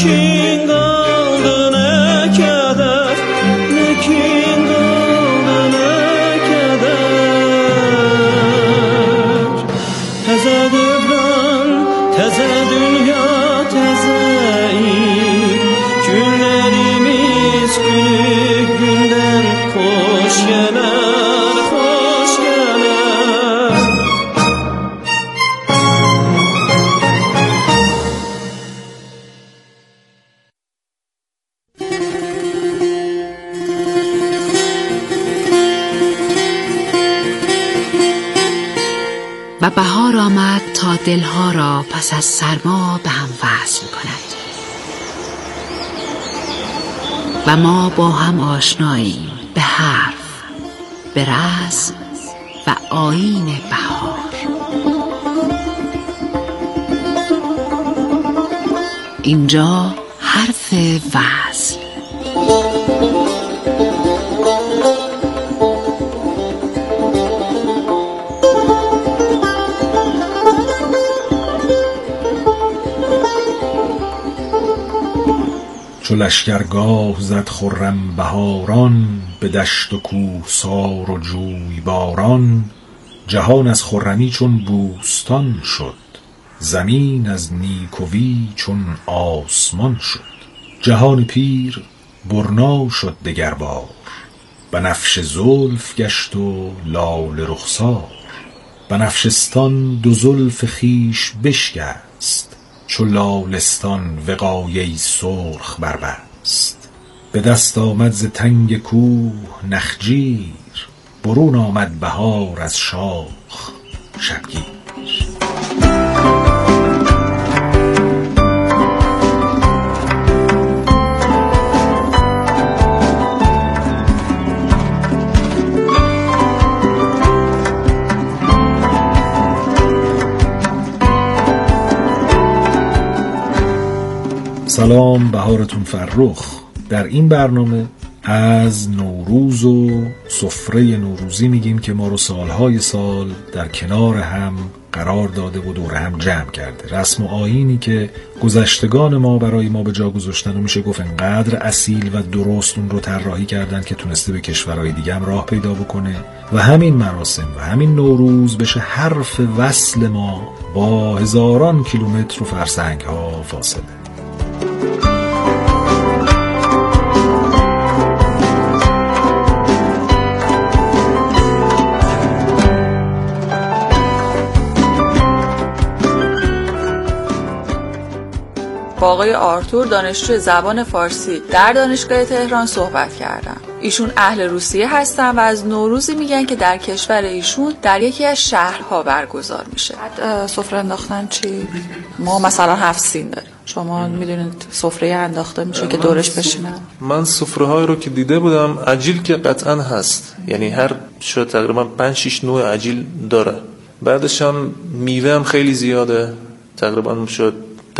kin qaldı nə kədər, nə kin qaldı nə kədər. Təzə dövran, təzə dünya, təzə il, günlərimiz günü gündən xoş gələr, xoş gələr. و بهار آمد تا دلها را پس از سرما به هم وصل کند و ما با هم آشناییم به حرف، به رسم و آیین بهار. اینجا حرف وصل. چو لشکرگاه زد خرم بهاران، به دشت و کوهسار و جویباران. جهان از خرمی چون بوستان شد، زمین از نیکویی چون آسمان شد. جهان پیر برنا شد دگربار، بنفشه زلف گشت و لاله رخسار. بنفشستان دو زلف خویش بشکست، چو لالستان وقایه سرخ بربست. به دست آمد ز تنگ کوه نخجیر، برون آمد بهار از شاخ شبگیر. سلام، بهارتون فرخ. در این برنامه از نوروز و سفره نوروزی میگیم که ما رو سالهای سال در کنار هم قرار داده و دور هم جمع کرده. رسم و آیینی که گذشتگان ما برای ما به جا گذاشتن و میشه گفت انقدر اصیل و درست اون رو طراحی کردن که تونسته به کشورهای دیگه هم راه پیدا بکنه و همین مراسم و همین نوروز بشه حرف وصل ما با هزاران کیلومتر و فرسنگ ها فاصله. با آقای آرتور دانشجوی زبان فارسی در دانشگاه تهران صحبت کردم. ایشون اهل روسیه هستن و از نوروزی میگن که در کشور ایشون در یکی از شهرها برگزار میشه. بعد سفره انداختن چی؟ ما مثلا 7 سین داریم. شما میدونید سفره انداخته میشه که دورش بشینن. من سفره های رو که دیده بودم، عجیل که قطعا هست، یعنی هر شو تقریبا 5-6 نوع عجیل داره. بعدش هم میوه هم خیلی زیاده، تقریبا شد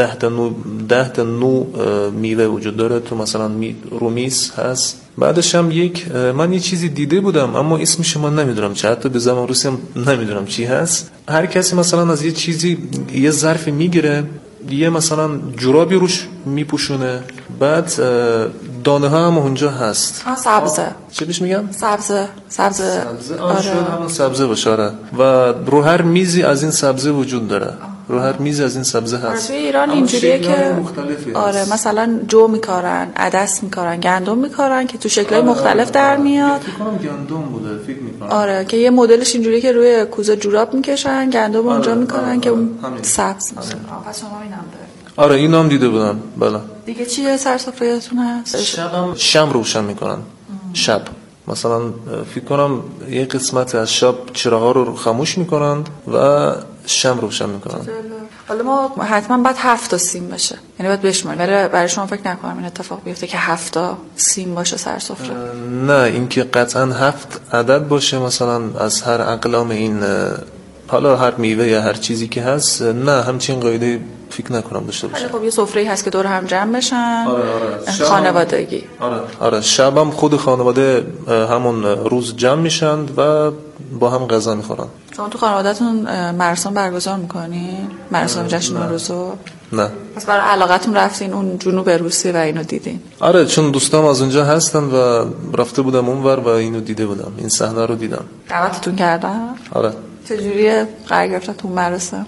10 تا نوع میوه وجود داره. تو مثلا رومیز هست. بعدش هم من یه چیزی دیده بودم اما اسمش من نمیدونم چه، حتی به زبان روسی هم نمیدونم چی هست. هر کسی مثلا از یه چیزی یه ظرف میگیره، یه مثلا جورابی روش میپوشونه، بعد دانه ها هم اونجا هست. سبزه. چه بهش میگن؟ سبزه. آره. شاید همون سبزه باشه. و رو هر میزی از این سبزه وجود داره. رو هر میز از این سبزه هست. توی ایران اینجوریه که آره مثلا جو میکارن، عدس میکارن، گندم میکارن که تو شکل‌های مختلف در میاد. فکر کنم گندم بوده، فکر میکنم. آره که یه مدلش اینجوریه که روی کوزه جوراب میکشن، گندم اونجا میکارن که اون سبز میشه. پس شما اینم دارید. آره اینم دیده بودم. بله. دیگه چیه سر سفره‌تون هست؟ شب روشن میکنن. شب مثلا فکر کنم یه قسمت از شب چراغا رو خاموش میکنند و شم روشن میکنن. حالا ما حتما باید 7 سیم باشه، یعنی باید بشماریم. برای شما فکر نکنم این اتفاق بیفته که 7 سیم باشه سر سفره. نه، اینکه قطعا 7 عدد باشه مثلا از هر اقلام این، حالا هر میوه یا هر چیزی که هست، نه همچین قاعده فکر نکنم داشته باشه. خب یه سفره‌ای هست که دور هم جمع بشن. آره. خانوادگی. آره شب هم خود خانواده همون روز جمع میشن و با هم غذا میخورن. شما تو خانواده‌تون مراسم برگزار می‌کنین؟ مراسم جشن نوروزو؟ نه. پس برای علاقتون رفتین اون جنوب روسیه و اینو دیدین؟ آره، چون دوستام از اونجا هستن و رفته بودم اونور و اینو دیده بودم، این صحنه رو دیدم. دعوتتون کردن؟ آره. چجوریه قرار گرفتن تو مراسم؟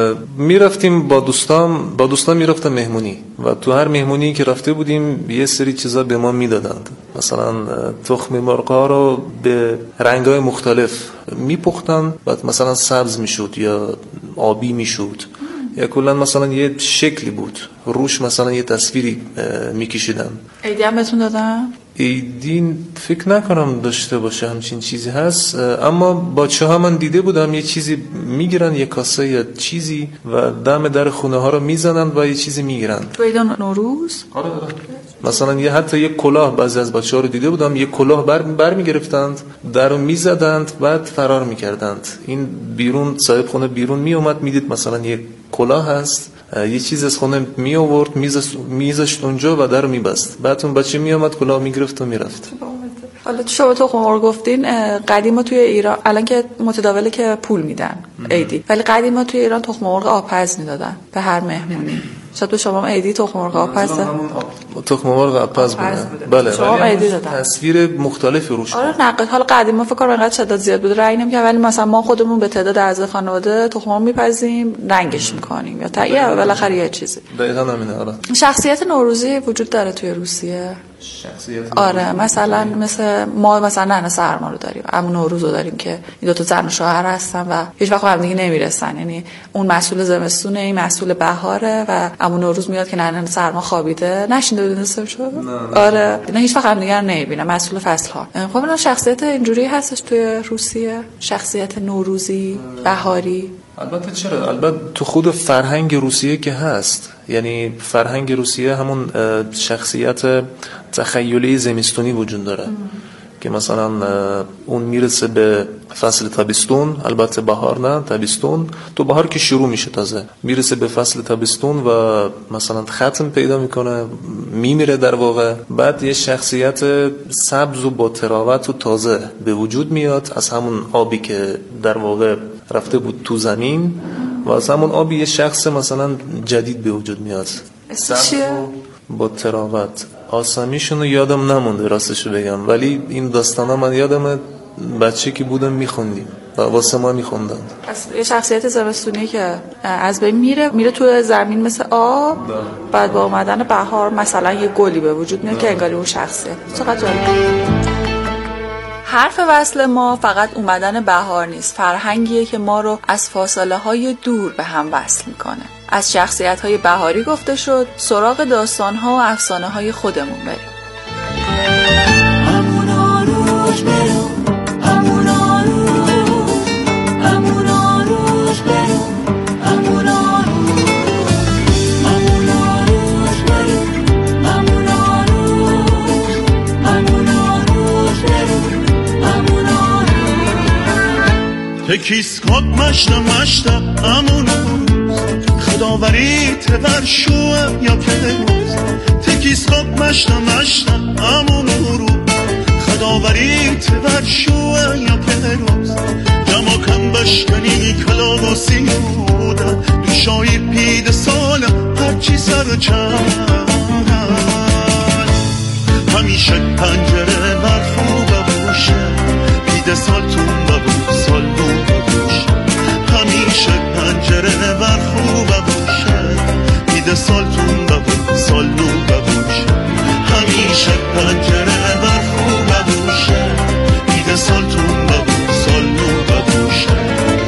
میرفتیم با دوستان میرفتم مهمونی و تو هر مهمونی که رفته بودیم یه سری چیزا به ما میدادند. مثلا تخم مرغ ها رو به رنگ‌های مختلف میپختن، بعد مثلا سبز میشد یا آبی میشد یا کلا مثلا یه شکلی بود، روش مثلا یه تصویری میکشیدن. ایدی هم بهتون دادن؟ ایدین فکر نکنم داشته باشه، همچین چیزی هست، اما بچه ها من دیده بودم یه چیزی میگیرن، یه کاسه یا چیزی و دم در خونه ها رو میزنن و یه چیزی میگیرن. تو عید نوروز؟ آره. مثلا حتی یه کلاه، بعضی از بچه ها رو دیده بودم یه کلاه بر میگرفتند، در رو میزدند، بعد فرار میکردند. این بیرون، صاحب خونه بیرون میومد، میدید مثلا یه کلاه هست، یه چیز از خونه می آورد میذاشت اونجا و در رو میبست، بعد اون بچه میومد کلاه میگرفت و میرفت. حالا شما تخم مرغ گفتین، قدیما توی ایران الان که متداوله که پول میدن عیدی، ولی قدیما توی ایران تخم مرغ آبپز میدادن به هر مهمونی. شاید به شما عیدی تخم مرغ آبپز؟ تخم مرغ آبپز بوده. بله. شما عیدی دادن. تصویر مختلفی روش. آره نقد. حالا قدیما فکر کنم اینقدر شدت زیاد بود رنگ نمی‌کرد، ولی مثلا ما خودمون به تعداد اعضای خانواده تخم مرغ میپزیم، رنگش می‌کنیم یا تا بالاخره یه چیزی. دقیقاً همینه. آره. شخصیت نوروزی وجود داره توی روسیه؟ شخصیت آره، مثلا مثل ما مثلا ننه سرما رو داریم، عمو نوروز رو داریم که این دو تا زن و شوهر هستن و هیچ وقت هم دیگه نمیرسن. یعنی اون مسئول زمستونه، این مسئول بهاره و عمو نوروز میاد که ننه سرما خوابیده. نشینده بودین اسمشو؟ آره، اینا هیچ وقت هم دیگه رو نمیبینن، مسئول فصل ها. خب اینا شخصیت اینجوری هستش توی روسیه، شخصیت نوروزی بهاری. البته چرا؟ البته تو خود فرهنگ روسیه که هست، یعنی فرهنگ روسیه همون شخصیت تخیلی زمستونی وجود داره که مثلا اون میرسه به فصل تابستون، البته بهار نه، تابستون، تو بهار که شروع میشه تازه میرسه به فصل تابستون و مثلا ختم پیدا میکنه، میمیره در واقع. بعد یه شخصیت سبز و با تراوت و تازه به وجود میاد از همون آبی که در واقع رفته بود تو زمین و از همون آبی یه شخص مثلا جدید به وجود میاد. سبز با تراوت. آسامیشون رو یادم نمونده راستشو بگم، ولی این داستانا من یادمه بچه که بودم میخوندیم و واسه ما میخوندن. یه شخصیت زمستونی که از بین میره تو زمین مثل آب، بعد با اومدن بهار مثلا یه گلی به وجود میاد که انگاری اون شخصیت. چقدر جالب. حرف وصل ما فقط اومدن بهار نیست، فرهنگیه که ما رو از فاصله های دور به هم وصل میکنه. از شخصیت های بهاری گفته شد، سراغ داستان ها و افسانه های خودمون بریم. تکیس خود مشتا امون خداوری تبر شوه یا کدروز تکیس خود مشتا امون خداوری تبر شوه یا کدروز جمع کم بشکنی کلا و سیودا دوشای پید سالم هرچی سر چند همیشه پنجره برخوبه بوشه پید سالتون ببو سال نو ببوشه همیشه پنجره برخوبه بوشه پید سالتون ببو سال نو ببوشه همیشه پنجره برخوبه بوشه پید سالتون ببو سال نو ببوشه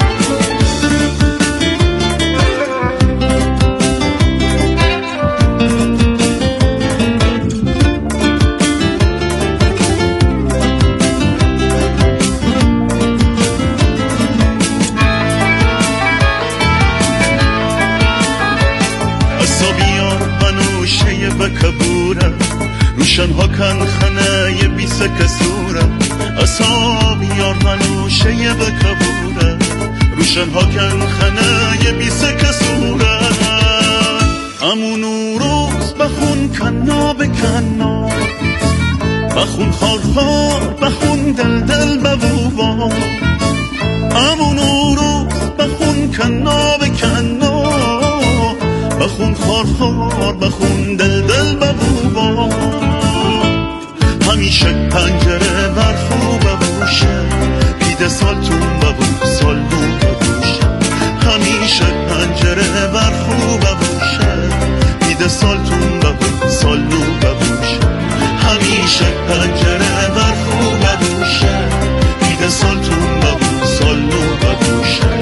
روشن ها کن خنه بیس کسوره اصاب یار منوشه بکبوره روشن ها کن خنه بیس کسوره امون روز بخون کنا بکنا بخون خار خار بخون دل ببوبا امونو رو بخون کنا به کنا، بخون خار خار بخون دل دل ببوبا، همیشه پنجره برخو ببوشه، پیده سالتون ببو سالدو ببوشه، همیشه پنجره برخو ببوشه، پیده سالتون ببو سالدو ببوشه، همیشه پنجره برخو ببوشه، پیده سالتون ببو سالدو ببوشه.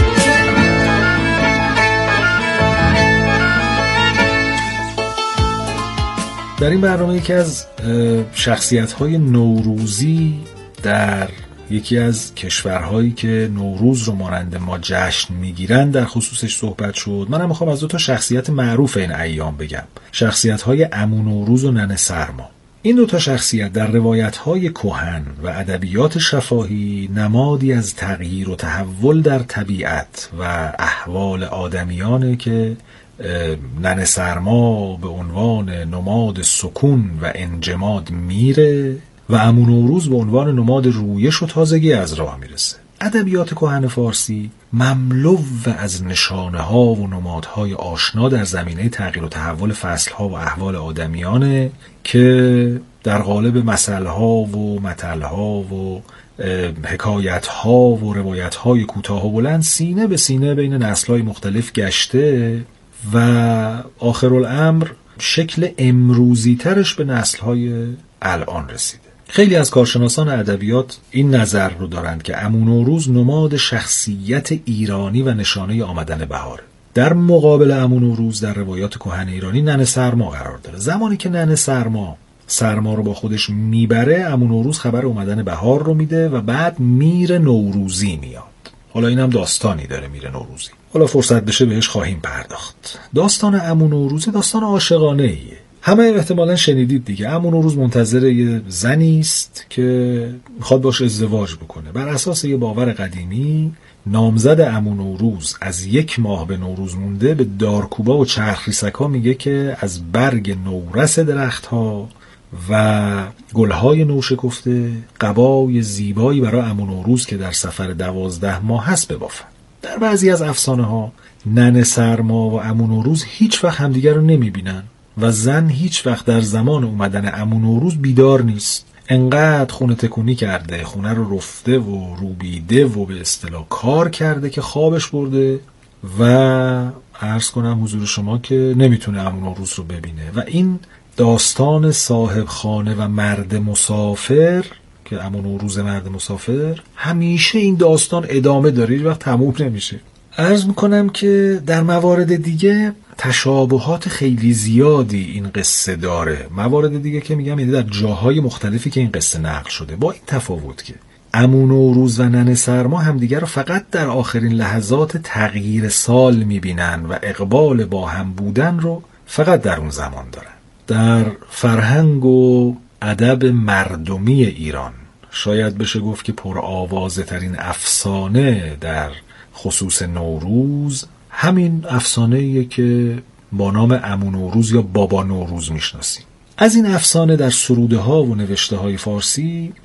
در این برنامه یکی از شخصیت‌های نوروزی در یکی از کشورهایی که نوروز رو مانند ما جشن میگیرن در خصوصش صحبت شد. منم میخوام از 2 شخصیت معروف این ایام بگم، شخصیت‌های عمو نوروز و ننه سرما. این 2 شخصیت در روایت‌های کهن و ادبیات شفاهی نمادی از تغییر و تحول در طبیعت و احوال آدمیانه که ننه سرما به عنوان نماد سکون و انجماد میره و عمو نوروز به عنوان نماد رویش و تازگی از راه میرسه. ادبیات کهن فارسی مملو از نشانه ها و نمادهای آشنا در زمینه تغییر و تحول فصل ها و احوال آدمیانه که در قالب مثل ها و متل ها و حکایت ها و روایت های کوتاه و بلند سینه به سینه بین نسل های مختلف گشته و آخرالامر شکل امروزی ترش به نسل های الان رسیده. خیلی از کارشناسان ادبیات این نظر رو دارند که عمو نوروز نماد شخصیت ایرانی و نشانه آمدن بهاره. در مقابل عمو نوروز در روایات کهن ایرانی ننه سرما قرار داره. زمانی که ننه سرما رو با خودش میبره، عمو نوروز خبر اومدن بهار رو میده و بعد میر نوروزی میاد. حالا اینم داستانی داره میر نوروزی. حالا فرصت بشه بهش خواهیم پرداخت. داستان عمو نوروز داستان عاشقانه ایه. همه احتمالاً شنیدید دیگه. عمو نوروز منتظر یه زنی است که میخواد باش ازدواج بکنه. بر اساس یه باور قدیمی نامزد عمو نوروز از 1 ماه به نوروز مونده به دارکوبا و چرخریسکا میگه که از برگ نورس درختها و گلهای نوشکفته قبای زیبایی برای عمو نوروز که در سفر 12 ماه هست ببافن. در بعضی از افسانه ها ننه سرما و عمو نوروز هیچ وقت همدیگر رو نمیبینن و زن هیچ وقت در زمان اومدن عمو نوروز بیدار نیست. انقدر خونه تکونی کرده، خونه رو رفته و روبیده و به اصطلاح کار کرده که خوابش برده و عرض کنم حضور شما که نمیتونه عمو نوروز رو ببینه. و این داستان صاحب خانه و مرد مسافر که عمو نوروز مرد مسافر، همیشه این داستان ادامه داره، هیچ وقت تموم نمیشه. عرض میکنم که در موارد دیگه تشابهات خیلی زیادی این قصه داره. موارد دیگه که میگم یعنی در جاهای مختلفی که این قصه نقل شده، با این تفاوت که عمو نوروز و ننه سرما همدیگر رو فقط در آخرین لحظات تغییر سال میبینن و اقبال با هم بودن رو فقط در اون زمان دارن. در فرهنگ و ادب مردمی ایران شاید بشه گفت که پرآوازه ترین افسانه در خصوص نوروز همین افسانه‌ایه که با نام عمو نوروز یا بابا نوروز میشناسیم. از این افسانه در سروده ها و نوشته های فارسی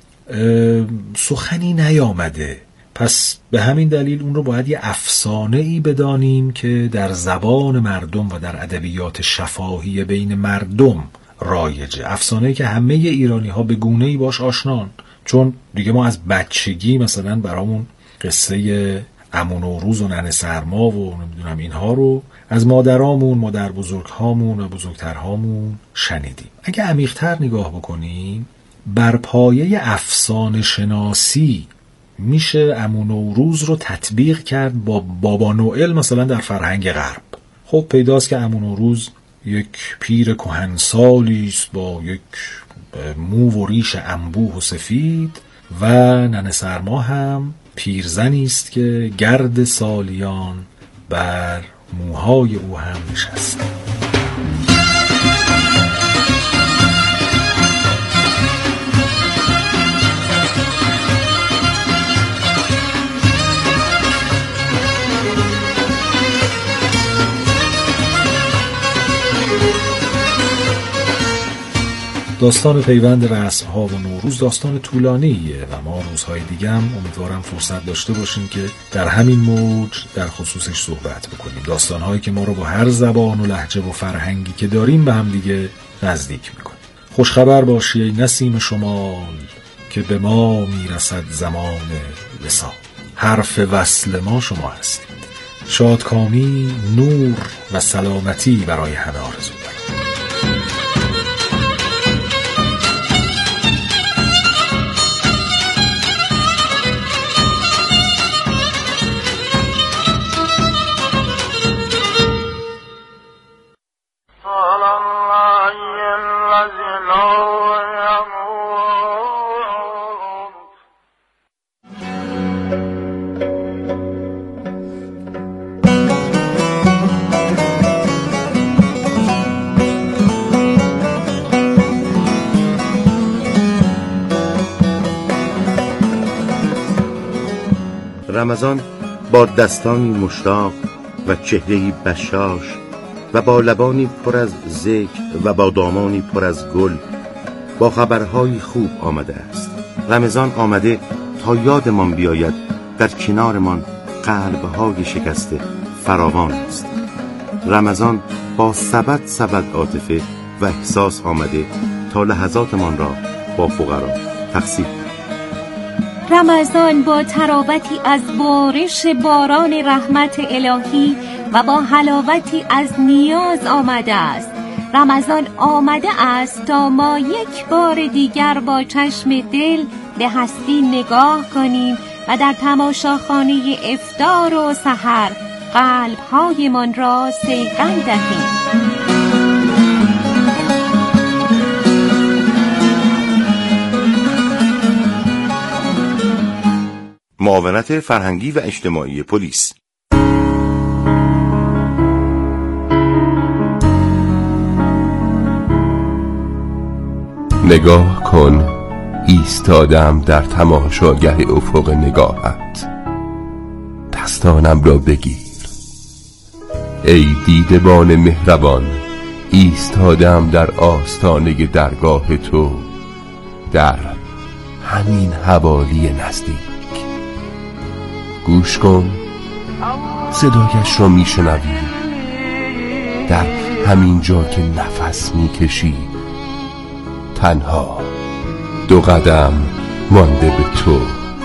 سخنی نیامده، پس به همین دلیل اون رو باید یه افسانه‌ای بدانیم که در زبان مردم و در ادبیات شفاهی بین مردم رایجه. افسانه‌ای که همه ایرانی ها به گونه‌ای باش آشنان، چون دیگه ما از بچگی مثلا برامون قصه عمو نوروز و ننه سرما و نمیدونم اینها رو از مادرامون، مادر بزرگهامون و بزرگترهامون شنیدیم. اگه عمیق‌تر نگاه بکنیم، بر پایه افسانه شناسی میشه عمو نوروز رو تطبیق کرد با بابا نوئل مثلا در فرهنگ غرب. خب پیداست که عمو نوروز یک پیر کهنسالی است با یک مو و ریش انبوه و سفید و ننه سرما هم پیرزنی است که گرد سالیان بر موهای او هم نشسته. داستان پیوند رسم‌ها و نوروز داستان طولانیه و ما روزهای دیگه هم امیدوارم فرصت داشته باشیم که در همین موج در خصوصش صحبت بکنیم. داستان‌هایی که ما رو با هر زبان و لهجه و فرهنگی که داریم به هم دیگه نزدیک میکنه. خوشخبر باشی ای نسیم شمال که به ما میرسد زمان وصال. حرف وصل ما شما هستید. شادکامی، نور و سلامتی برای همه آرزو دارم. رمضان با دستانی مشتاق و چهره‌ای بشاش و با لبانی پر از ذکر و با دامانی پر از گل با خبرهای خوب آمده است. رمضان آمده تا یادمان بیاید در کنارمان قلب‌های شکسته فراوان است. رمضان با سبد عاطفه و احساس آمده تا لحظاتمان را با فقرا تقسیم. رمضان با تراوتی از بارش باران رحمت الهی و با حلاوتی از نیاز آمده است. رمضان آمده است تا ما یک بار دیگر با چشم دل به هستی نگاه کنیم و در تماشاخانه افطار و سحر قلب‌هایمان را صیقل دهیم. معاونت فرهنگی و اجتماعی پلیس. نگاه کن، ایستادم در تماشاگه افق نگاهت. دستانم را بگیر ای دیدبان مهربان، ایستادم در آستانه درگاه تو، در همین حوالی نزدیک. گوش کن، صدایش را میشنوی، در همین جا که نفس میکشی، تنها 2 قدم مانده به تو.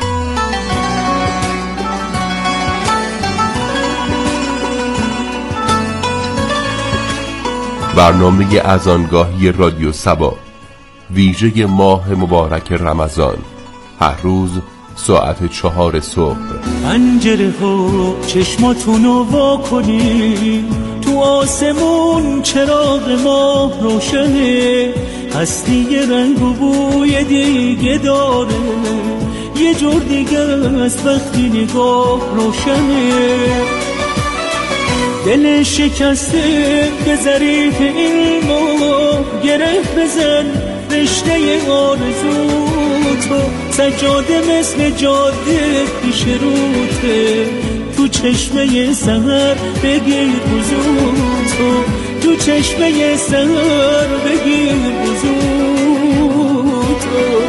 برنامه اذانگاهی رادیو سبا ویژه ماه مبارک رمضان، هر روز ساعت 4 صبح. پنجره ها چشماتونو وا کنی، تو آسمون چراغ ماه روشنه، هستی یه رنگ و بوی دیگه داره، یه جور دیگه از وقتی نگاه روشنه. دل شکسته به ظریف این ماه گره بزن، رشته آرزو تو سجاده مثل جاده پیش روته، تو چشمه سحر بگیر بزرگ تو چشمه سحر بگیر بزرگ تو.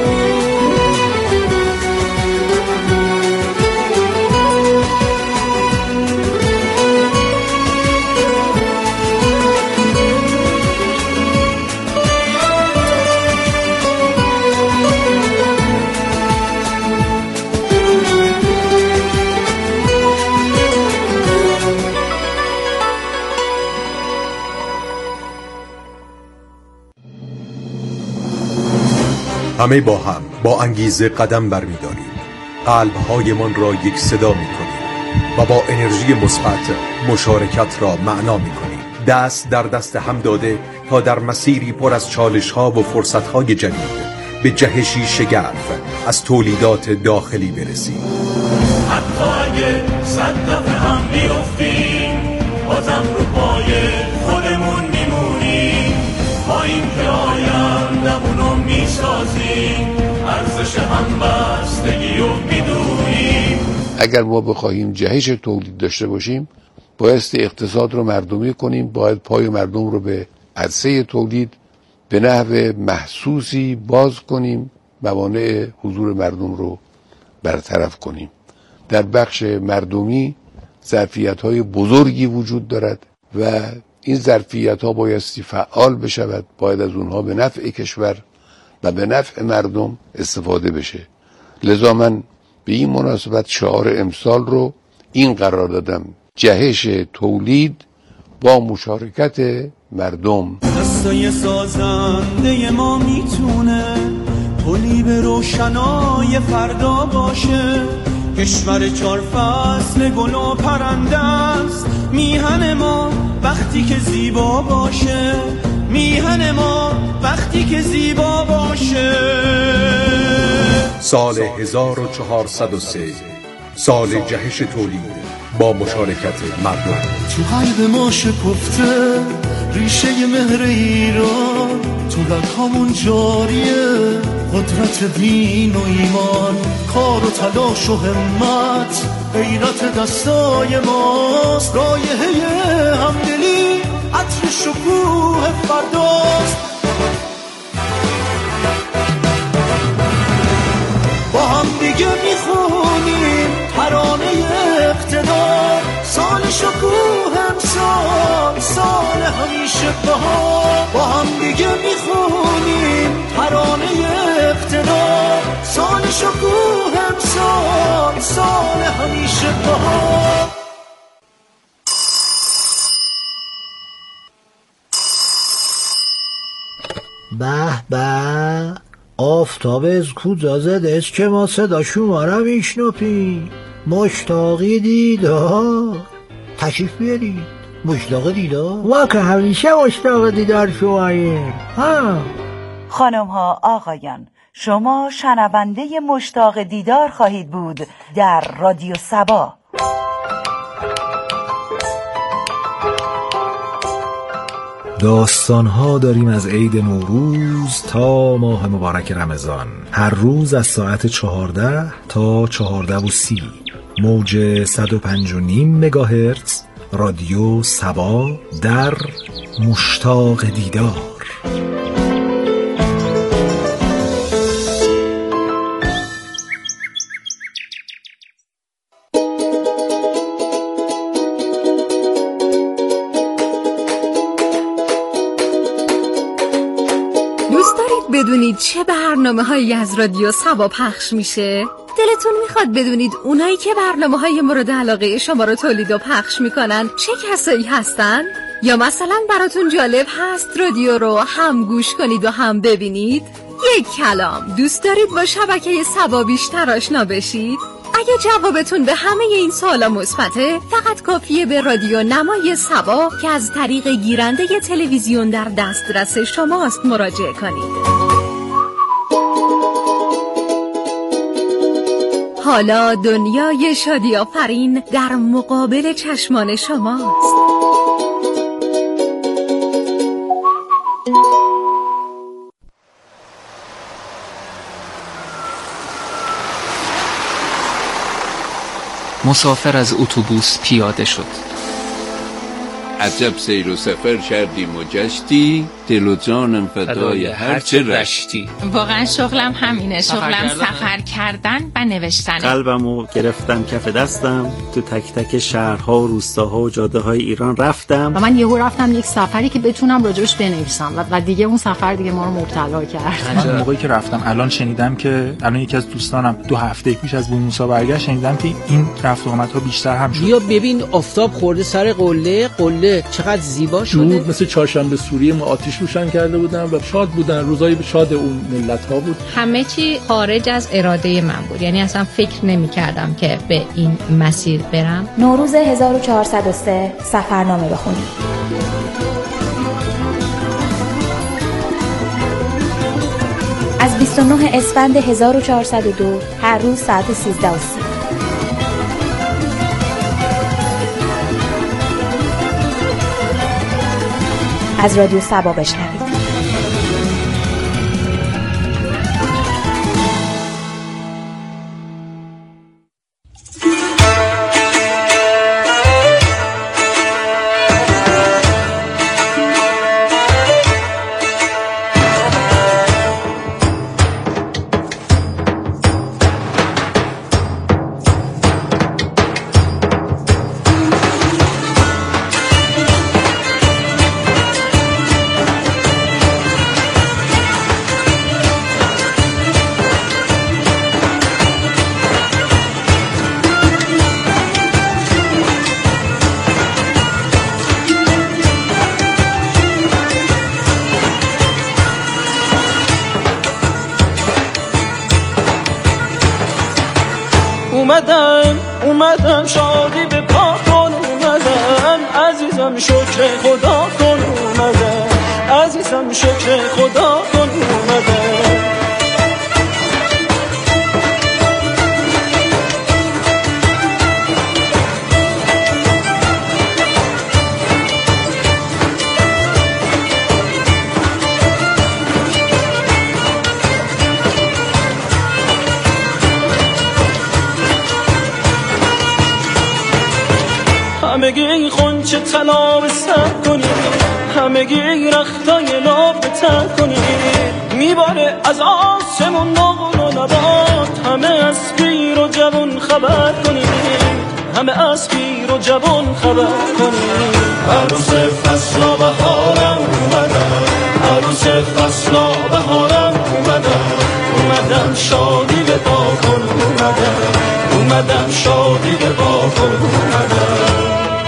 همه با هم با انگیزه قدم برمی‌داریم، قلب‌هایمان را یک صدا می‌کنیم و با انرژی مثبت مشارکت را معنا می‌کنیم. دست در دست هم داده تا در مسیری پر از چالش‌ها و فرصت‌های جدید به جهشی شگرف از تولیدات داخلی برسیم. حتی اگه 100 دفعه هم بیفتیم، بازم رو پای خودمون میمونیم، با این که آیندمونو میسازیم، ارزش همبستگی رو میدونیم. اگر ما بخواهیم جهش تولید داشته باشیم، بایستی اقتصاد رو مردمی کنیم، باید پای مردم رو به عرصه تولید به نحو محسوسی باز کنیم، موانع حضور مردم رو برطرف کنیم. در بخش مردمی ظرفیت‌های بزرگی وجود دارد و این ظرفیت‌ها بایستی فعال بشود، باید از اونها به نفع کشور و به نفع مردم استفاده بشه. لذا من به این مناسبت شعار امسال رو این قرار دادم: جهش تولید با مشارکت مردم. دستای سازنده ما میتونه پلی به روشنای فردا باشه. کشور 4 فصل گل و پرنده است. میهن ما وقتی که زیبا باشه، میهن ما وقتی که زیبا باشه. سال 1403 سال جهش تولید با مشارکت مردم. تو قلب ما شکفته ریشه مهر ایران، تو رگامون جاریه قدرت دین و ایمان. کار و تلاش و همت غیرت دستای ماست. رایحه همدلی عطر شکوه فرداست. با هم دیگه میخونیم ترانه اقتدار. سال شکوه امسال، سال همیشه بهار. با هم دیگه میخونیم ترانه اقتدار. سال شکوه امسال، سال همیشه بهار. به به، آفتاب از کجا زده است که ما صدا شما را میشنویم؟ مشتاقی دیدار، تشریف بیارید. مشتاق دیدار؟ ما که همیشه مشتاق دیدار شماییم. خانم ها آقایان، شما شنونده مشتاق دیدار خواهید بود در رادیو سبا. داستان‌ها داریم از عید نوروز تا ماه مبارک رمضان، هر روز از ساعت 14 تا 14:30. موج 105.5 مگاهرتز رادیو سبا در مشتاق دیدار. دوست دارید بدونید چه برنامه‌هایی از رادیو سبا پخش میشه؟ دلتون میخواد بدونید اونایی که برنامه‌های مورد علاقه شما رو تولید و پخش میکنن چه کسایی هستن؟ یا مثلا براتون جالب هست رادیو رو هم گوش کنید و هم ببینید؟ یک کلام، دوست دارید با شبکه سبا بیشتر آشنا بشید؟ اگه جوابتون به همه این سوالا مثبته، فقط کافیه به رادیو نمای سبا که از طریق گیرنده تلویزیون در دسترس شماست مراجعه کنید. حالا دنیای شادی آفرین در مقابل چشمان شماست. مسافر از اتوبوس پیاده شد. عجب سیر و سفر کردیم و گشتی، دل و جانم فدای هرچه رشتی. واقعا شغلم همینه، شغلم سفر کردن و نوشتنه. قلبمو گرفتم کف دستم، تو تک تک شهرها و روستاها و جاده های ایران رفتم و من یهو رفتم یک سفری که بتونم راجبش بنویسم و دیگه اون سفر دیگه ما رو مبتلا کرد. من موقعی که رفتم الان شنیدم که الان یکی از دوستانم 2 هفته پیش از بونوسا برگشت، شنیدم که این رفت و آمدها بیشتر هم شد. بیا ببین آفتاب خورده سر قله چقدر زیبا شده. مثل چهارشنبه سوریه ما آتش روشن کرده بودن و شاد بودن، روزای شاد اون ملت ها بود. همه چی خارج از اراده من بود، یعنی اصلا فکر نمی کردم که به این مسیر برم. نوروز 1403 سفرنامه بخونیم. از 29 اسفند 1402 هر روز ساعت 13:30. از رادیو سبا بشنوید. اومدم شادی به پا کن اومدم عزیزم شکر خدا کن اومدم عزیزم شکر خدا کن اومدم همگی خونچه طلا به سر کنی همگی رختای لاب به تر کنی میباره از آسمون نقل و نبات همه از پیر و جوان خبر کنی همه از پیر و جوان خبر کنی عروس فصلا بهارم اومدم عروس فصلا بهارم اومدم شادی به پا کن اومدم شادی به پا کن اومدم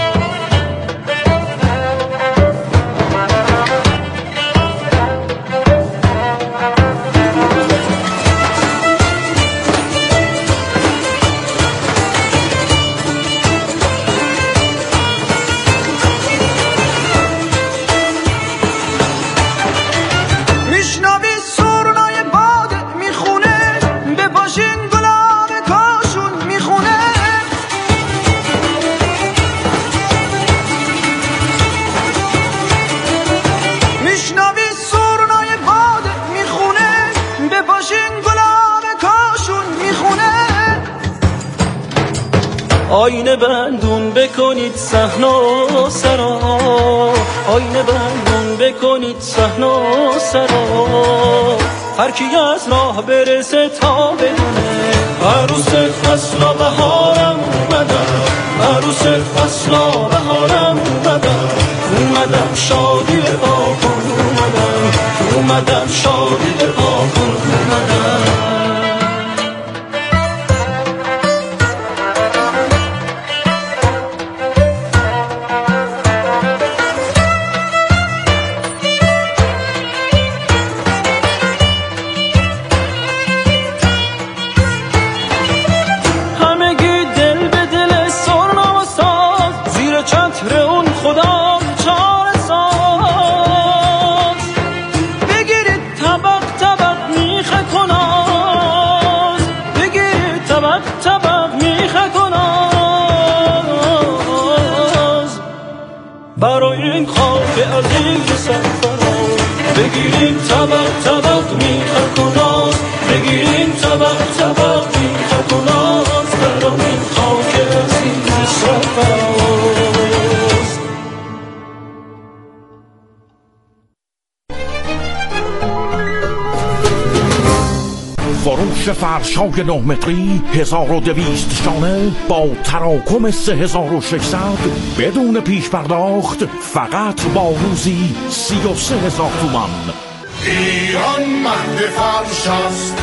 آینه بندون بکنید صحنا سرا آینه بندون بکنید صحنا سرا هر کی از راه برسه تا بدونه عروس فصلا بهارم اومدم عروس فصلا بهارم اومدم شادی به پا کن اومدم شادی به پا کن اومدم برای این خاک عزیز سفرا بگیریم طبق میخه کناز بگیریم طبق میخه کناز برای این خاک عزیز سفرا فروش فرشای 9 متری 1200 شانه با تراکم 3600 بدون پیش پرداخت فقط با روزی 33,000 تومان. ایران مهد فرش است.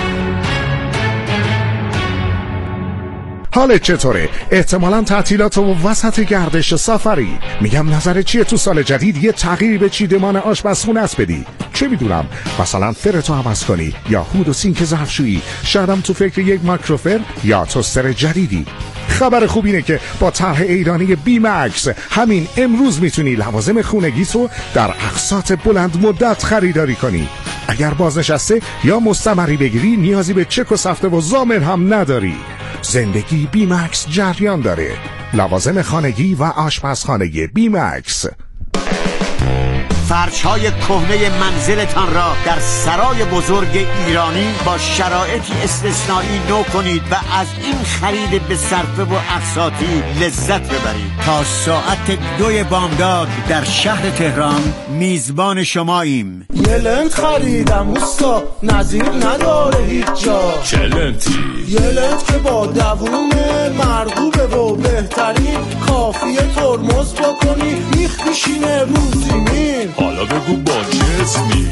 حالت چطوره؟ احتمالاً تعطیلات و وسط گردش سفری. میگم نظر چیه تو سال جدید یه تغییری به چیدمان آشپزخونه است بدی؟ چه میدونم، مثلا فرتو عوض کنی یا هود و سینک ظرفشویی، شایدم تو فکر یک مایکروفر یا توستر جدیدی. خبر خوب اینه که با طرح ایرانی بی مکس همین امروز میتونی لوازم خونگیتو در اقساط بلند مدت خریداری کنی. اگر بازنشسته یا مستمری بگیری نیازی به چک و سفته و ضامن هم نداری. زندگی بی مکس جریان داره. لوازم خانگی و آشپزخانه بی مکس. فرش‌های کهنه منزلتان را در سرای بزرگ ایرانی با شرایطی استثنایی نو کنید و از این خرید به صرفه و اقساطی لذت ببرید. تا ساعت 2 بامداد در شهر تهران میزبان شماییم. یه لنت خریدم اوستا، نظیر نداره هیچ جا. چه لنتی؟ یه لنت که با دووم مرغوبه و بهترین، کافیه ترمز بکنی میخ میشینه رو زمین. حالا بگو با چه اسمی؟